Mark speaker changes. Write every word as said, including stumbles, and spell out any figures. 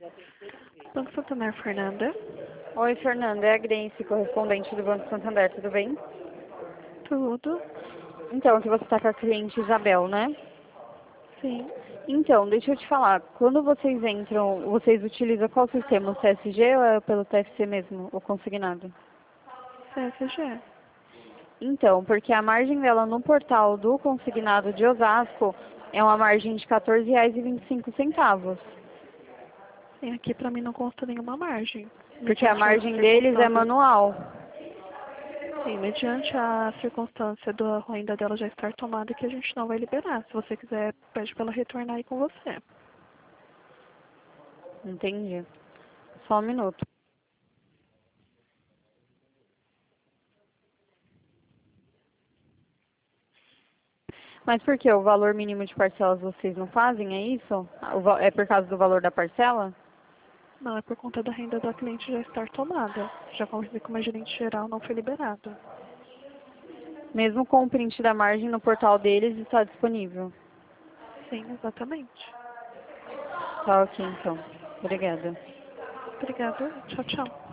Speaker 1: Banco Santander, Fernanda.
Speaker 2: Oi, Fernanda, é a Grace, correspondente do Banco Santander, tudo bem?
Speaker 1: Tudo?
Speaker 2: Então, aqui você está com a cliente Isabel, né?
Speaker 1: Sim.
Speaker 2: Então, deixa eu te falar, quando vocês entram, vocês utilizam qual sistema? O C S G ou é pelo T F C mesmo, o consignado?
Speaker 1: C S G.
Speaker 2: Então, porque a margem dela no portal do consignado de Osasco é uma margem de quatorze reais e vinte e cinco centavos.
Speaker 1: Sim, aqui pra mim não consta nenhuma margem.
Speaker 2: Porque a
Speaker 1: Mediante as
Speaker 2: margem deles é
Speaker 1: circunstâncias.
Speaker 2: manual.
Speaker 1: Sim, mediante a circunstância da renda dela já estar tomada, que a gente não vai liberar. Se você quiser, pede pra ela retornar aí com você.
Speaker 2: Entendi. Só um minuto. Mas por que? O valor mínimo de parcelas vocês não fazem, é isso? O va- É por causa do valor da parcela?
Speaker 1: Não, é por conta da renda da cliente já estar tomada. Já conversei com uma gerente geral, não foi liberado.
Speaker 2: Mesmo com o print da margem no portal deles está disponível.
Speaker 1: Sim, exatamente.
Speaker 2: Tá ok, então. Obrigada.
Speaker 1: Obrigada. Tchau, tchau.